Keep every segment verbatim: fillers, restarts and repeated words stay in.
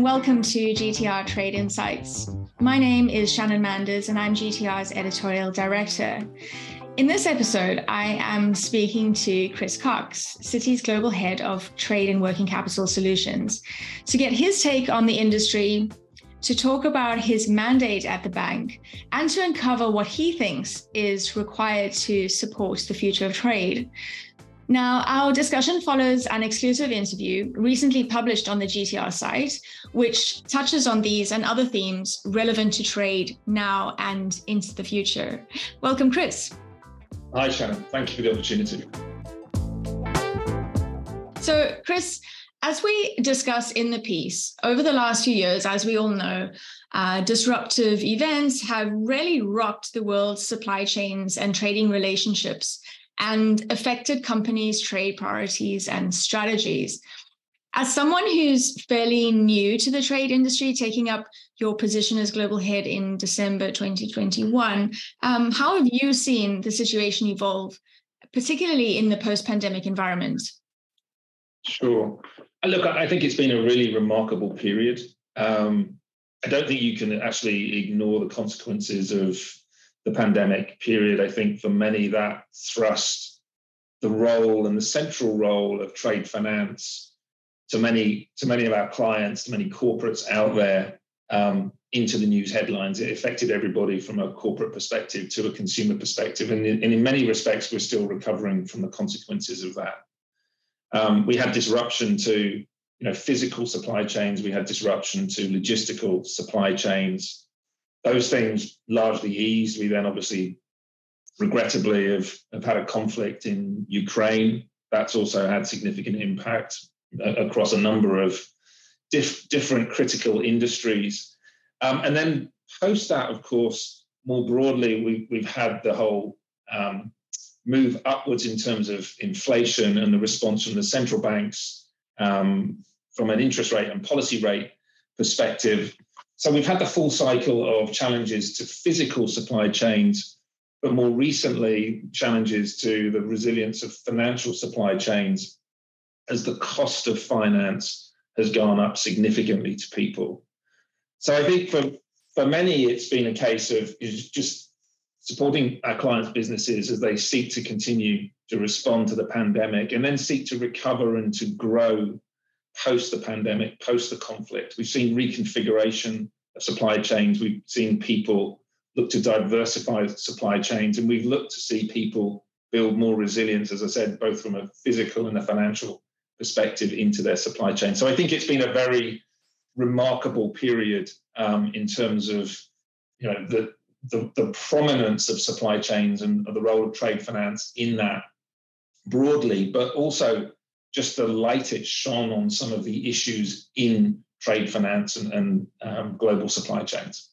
and welcome to G T R Trade Insights. My name is Shannon Manders and I'm G T R's editorial director. In this episode, I am speaking to Chris Cox, Citi's global head of trade and working capital solutions, to get his take on the industry, to talk about his mandate at the bank, and to uncover what he thinks is required to support the future of trade. Now, our discussion follows an exclusive interview recently published on the G T R site, which touches on these and other themes relevant to trade now and into the future. Welcome, Chris. Hi, Shannon. Thank you for the opportunity. So, Chris, as we discuss in the piece, over the last few years, as we all know, uh, disruptive events have really rocked the world's supply chains and trading relationships and affected companies' trade priorities and strategies. As someone who's fairly new to the trade industry, taking up your position as global head in December twenty twenty-one, um, how have you seen the situation evolve, particularly in the post-pandemic environment? Sure. Look, I think it's been a really remarkable period. Um, I don't think you can actually ignore the consequences of the pandemic period. I think for many that thrust the role and the central role of trade finance to many, to many of our clients, to many corporates out there, um, into the news headlines. It affected everybody from a corporate perspective to a consumer perspective. And in, and in many respects, we're still recovering from the consequences of that. Um, we had disruption to you know, physical supply chains. We had disruption to logistical supply chains. Those things largely eased. We then obviously, regrettably, have, have had a conflict in Ukraine. That's also had significant impact across a number of diff, different critical industries. Um, and then post that, of course, more broadly, we, we've had the whole um, move upwards in terms of inflation and the response from the central banks um, from an interest rate and policy rate perspective. So we've had the full cycle of challenges to physical supply chains, but more recently, challenges to the resilience of financial supply chains as the cost of finance has gone up significantly to people. So I think for, for many, it's been a case of just supporting our clients' businesses as they seek to continue to respond to the pandemic and then seek to recover and to grow post the pandemic, post the conflict. We've seen reconfiguration of supply chains. We've seen people look to diversify supply chains, and we've looked to see people build more resilience, as I said, both from a physical and a financial perspective into their supply chain. So I think it's been a very remarkable period um, in terms of you know the, the, the prominence of supply chains and the role of trade finance in that broadly, but also just the light it shone on some of the issues in trade finance and, and um, global supply chains.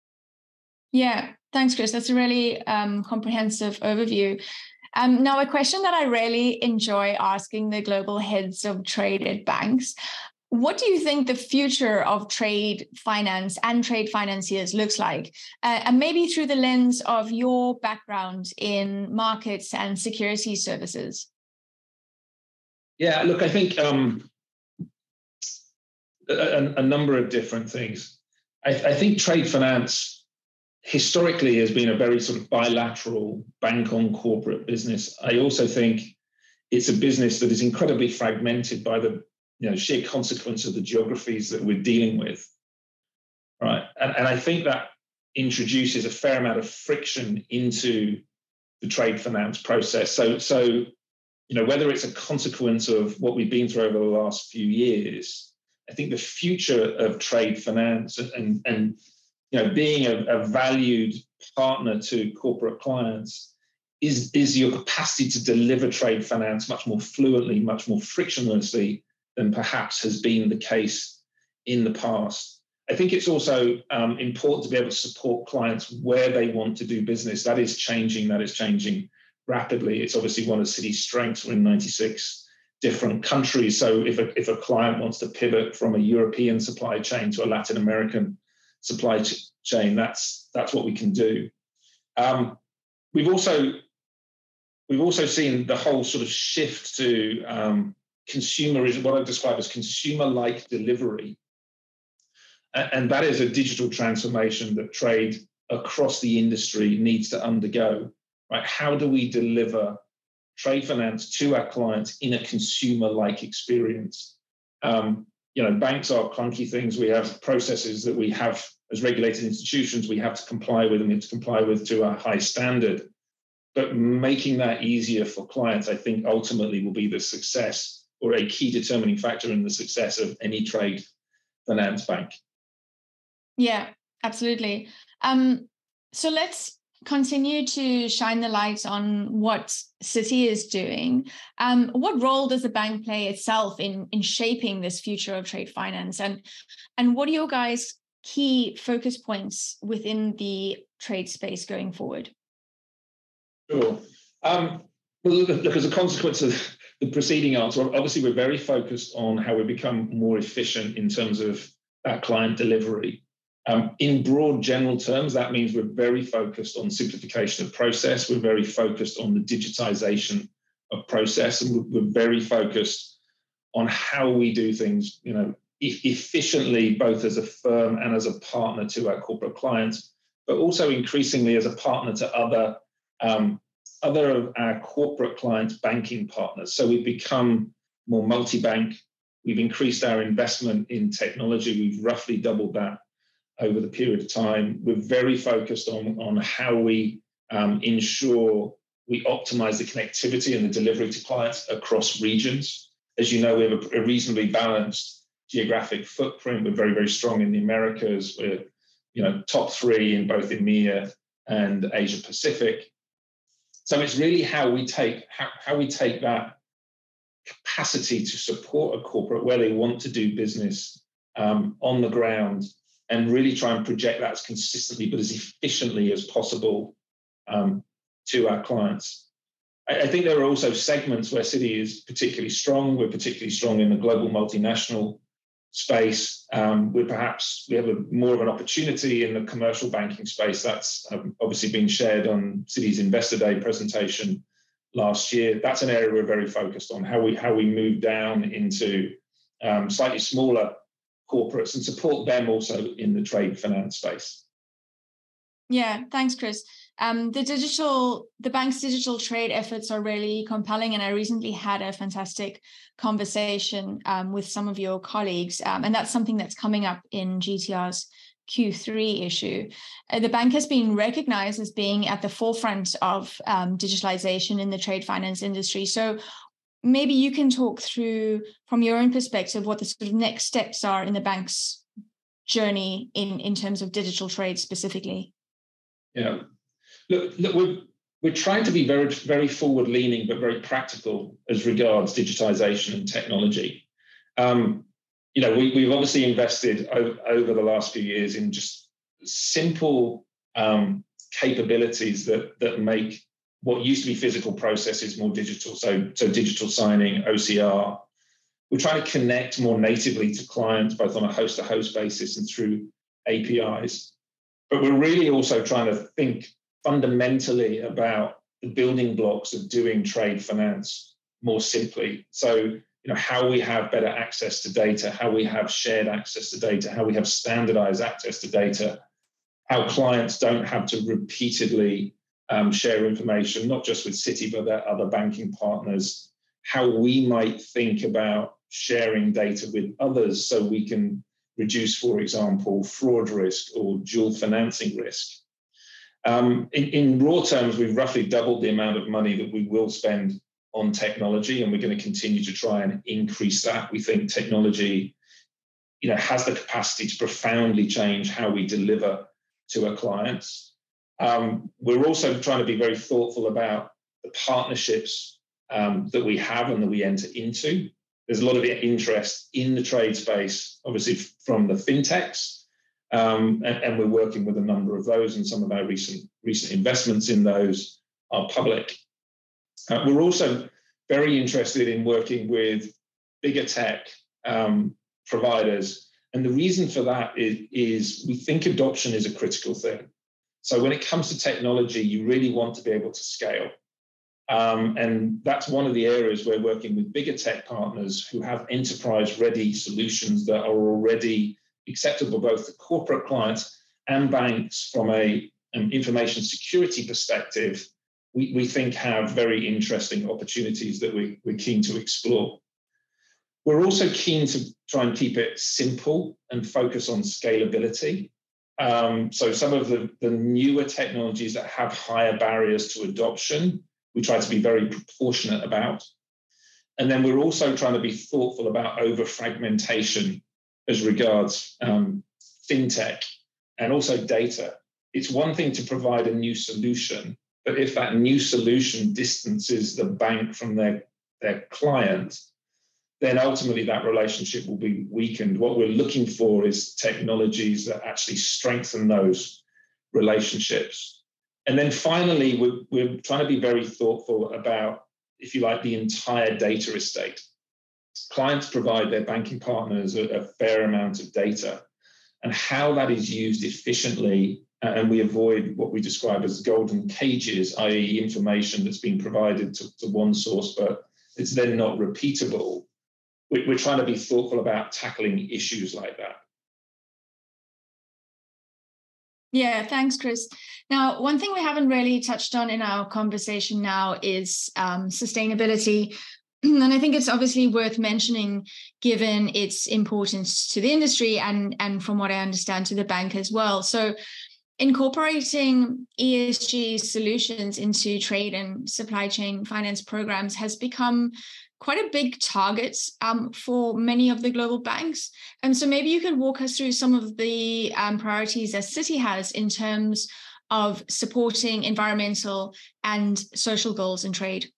Yeah, thanks, Chris. That's a really um, comprehensive overview. Um, now, a question that I really enjoy asking the global heads of trade at banks: what do you think the future of trade finance and trade financiers looks like? Uh, and maybe through the lens of your background in markets and security services. Yeah, look, I think um, a, a number of different things. I, I think trade finance historically has been a very sort of bilateral bank on corporate business. I also think it's a business that is incredibly fragmented by the you know, sheer consequence of the geographies that we're dealing with, right? And, and I think that introduces a fair amount of friction into the trade finance process. So, so you know, whether it's a consequence of what we've been through over the last few years, I think the future of trade finance and, and, and you know, being a, a valued partner to corporate clients is, is your capacity to deliver trade finance much more fluently, much more frictionlessly than perhaps has been the case in the past. I think it's also um, important to be able to support clients where they want to do business. That is changing, that is changing rapidly. It's obviously one of Citi's strengths. We're in ninety-six different countries. So if a, if a client wants to pivot from a European supply chain to a Latin American supply ch- chain, that's that's what we can do. Um, we've also we've also seen the whole sort of shift to um, consumer, is what I describe as consumer-like delivery And that is a digital transformation that trade across the industry needs to undergo, right? How do we deliver trade finance to our clients in a consumer-like experience? Um, you know, banks are clunky things. We have processes that we have as regulated institutions, we have to comply with, and we have to comply with to a high standard. But making that easier for clients, I think ultimately will be the success or a key determining factor in the success of any trade finance bank. Yeah, absolutely. Um, so let's continue to shine the light on what Citi is doing. Um, what role does the bank play itself in, in shaping this future of trade finance? And, and what are your guys' key focus points within the trade space going forward? Sure. Um, well, look, look, as a consequence of the preceding answer, obviously we're very focused on how we become more efficient in terms of that client delivery. Um, in broad general terms, that means we're very focused on simplification of process. We're very focused on the digitization of process, and we're, we're very focused on how we do things, you know, e- efficiently, both as a firm and as a partner to our corporate clients, but also increasingly as a partner to other um, other of our corporate clients' banking partners. So we've become more multi-bank. We've increased our investment in technology. We've roughly doubled that over the period of time. We're very focused on, on how we um, ensure we optimize the connectivity and the delivery to clients across regions. As you know, we have a, a reasonably balanced geographic footprint. We're very, very strong in the Americas. We're, you know, top three in both EMEA and Asia Pacific. So it's really how we take how, how we take that capacity to support a corporate where they want to do business um, on the ground, and really try and project that as consistently but as efficiently as possible um, to our clients. I, I think there are also segments where Citi is particularly strong. We're particularly strong in the global multinational space. Um, we're perhaps, we have a, more of an opportunity in the commercial banking space. That's um, obviously been shared on Citi's Investor Day presentation last year. That's an area we're very focused on, how we, how we move down into um, slightly smaller corporates and support them also in the trade finance space. Yeah, thanks, Chris. Um, the digital, the bank's digital trade efforts are really compelling, and I recently had a fantastic conversation um, with some of your colleagues, um, and that's something that's coming up in G T R's Q three issue. Uh, the bank has been recognized as being at the forefront of um, digitalization in the trade finance industry. So maybe you can talk through, from your own perspective, what the sort of next steps are in the bank's journey in, in terms of digital trade specifically. Yeah. Look, look we're, we're trying to be very, very forward-leaning, but very practical as regards digitization and technology. Um, you know, we, we've obviously invested over, over the last few years in just simple um, capabilities that, that make what used to be physical processes more digital. So, so digital signing, O C R. We're trying to connect more natively to clients, both on a host-to-host basis and through A P Is. But we're really also trying to think fundamentally about the building blocks of doing trade finance more simply. So, you know, how we have better access to data, how we have shared access to data, how we have standardized access to data, how clients don't have to repeatedly um, share information, not just with Citi, but their other banking partners, how we might think about sharing data with others so we can reduce, for example, fraud risk or dual financing risk. Um, in, in raw terms, we've roughly doubled the amount of money that we will spend on technology, and we're going to continue to try and increase that. We think technology, you know, has the capacity to profoundly change how we deliver to our clients. Um, we're also trying to be very thoughtful about the partnerships um, that we have and that we enter into. There's a lot of interest in the trade space, obviously from the fintechs, um, and, and we're working with a number of those, and some of our recent recent investments in those are public. Uh, we're also very interested in working with bigger tech um, providers, and the reason for that is, is we think adoption is a critical thing. So when it comes to technology, you really want to be able to scale. Um, and that's one of the areas we're working with bigger tech partners who have enterprise-ready solutions that are already acceptable both to corporate clients and banks from a, an information security perspective, we, we think have very interesting opportunities that we, we're keen to explore. We're also keen to try and keep it simple and focus on scalability. Um, so some of the, the newer technologies that have higher barriers to adoption, we try to be very proportionate about. And then we're also trying to be thoughtful about over-fragmentation as regards um, fintech and also data. It's one thing to provide a new solution, but if that new solution distances the bank from their, their client, then ultimately that relationship will be weakened. What we're looking for is technologies that actually strengthen those relationships. And then finally, we're, we're trying to be very thoughtful about, if you like, the entire data estate. Clients provide their banking partners a, a fair amount of data, and how that is used efficiently, and we avoid what we describe as golden cages, that is information that's been provided to, to one source, but it's then not repeatable. We're trying to be thoughtful about tackling issues like that. Yeah, thanks, Chris. Now, one thing we haven't really touched on in our conversation now is um, sustainability. And I think it's obviously worth mentioning, given its importance to the industry and, and from what I understand, to the bank as well. So incorporating E S G solutions into trade and supply chain finance programs has become quite a big target um, for many of the global banks. And so maybe you could walk us through some of the um, priorities that Citi has in terms of supporting environmental and social goals in trade.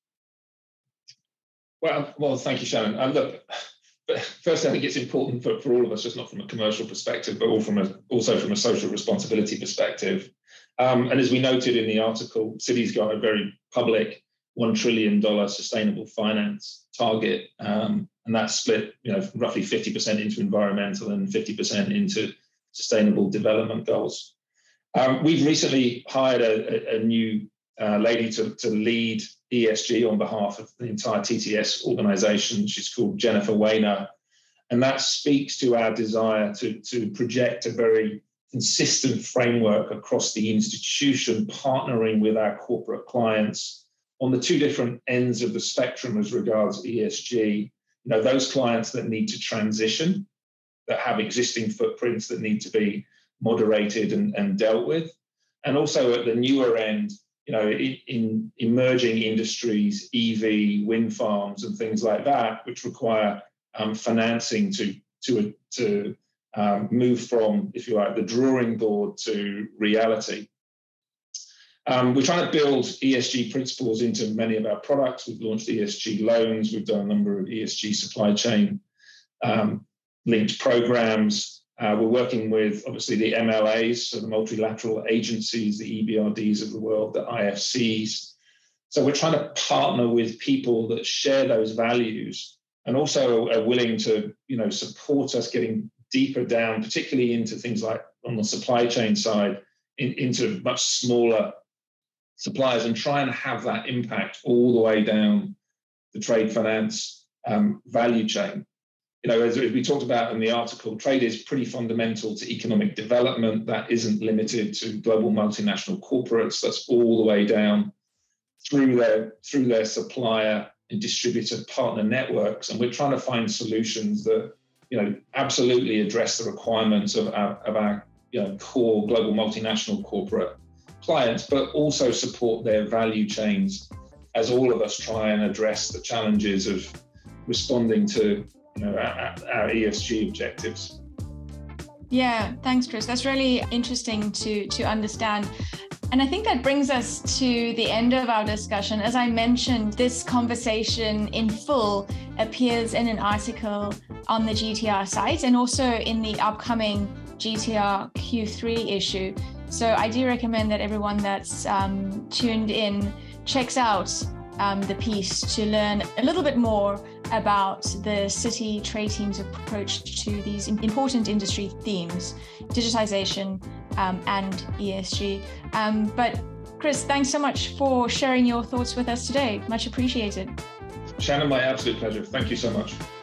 Well, well, thank you, Shannon. Um, look, first, I think it's important for, for all of us, just not from a commercial perspective, but all from a, also from a social responsibility perspective. Um, and as we noted in the article, Citi's got a very public one trillion dollars sustainable finance target, um, and that's split, you know, roughly fifty percent into environmental and fifty percent into sustainable development goals. Um, we've recently hired a, a, a new uh, lady to, to lead E S G on behalf of the entire T T S organization. She's called Jennifer Weiner, and that speaks to our desire to, to project a very consistent framework across the institution, partnering with our corporate clients on the two different ends of the spectrum as regards E S G. You know, those clients that need to transition, that have existing footprints that need to be moderated and, and dealt with. And also at the newer end, you know, in, in emerging industries, E V, wind farms and things like that, which require um, financing to, to, to um, move from, if you like, the drawing board to reality. Um, we're trying to build E S G principles into many of our products. We've launched E S G loans. We've done a number of E S G supply chain um, linked programs. Uh, we're working with, obviously, the M L As, so the multilateral agencies, the E B R Ds of the world, the I F Cs. So we're trying to partner with people that share those values and also are willing to, you know, support us getting deeper down, particularly into things like on the supply chain side, in, into much smaller suppliers, and try and have that impact all the way down the trade finance um, value chain. You know, as we talked about in the article, trade is pretty fundamental to economic development. That isn't limited to global multinational corporates. That's all the way down through their through their supplier and distributor partner networks. And we're trying to find solutions that, you know, absolutely address the requirements of our, of our you know, core global multinational corporate clients, but also support their value chains as all of us try and address the challenges of responding to, you know, our, our E S G objectives. Yeah, thanks, Chris. That's really interesting to, to understand. And I think that brings us to the end of our discussion. As I mentioned, this conversation in full appears in an article on the G T R site and also in the upcoming G T R Q three issue. So I do recommend that everyone that's um, tuned in checks out um, the piece to learn a little bit more about the Citi trade team's approach to these important industry themes, digitization um, and E S G. Um, but Chris, thanks so much for sharing your thoughts with us today. Much appreciated. Shannon, my absolute pleasure. Thank you so much.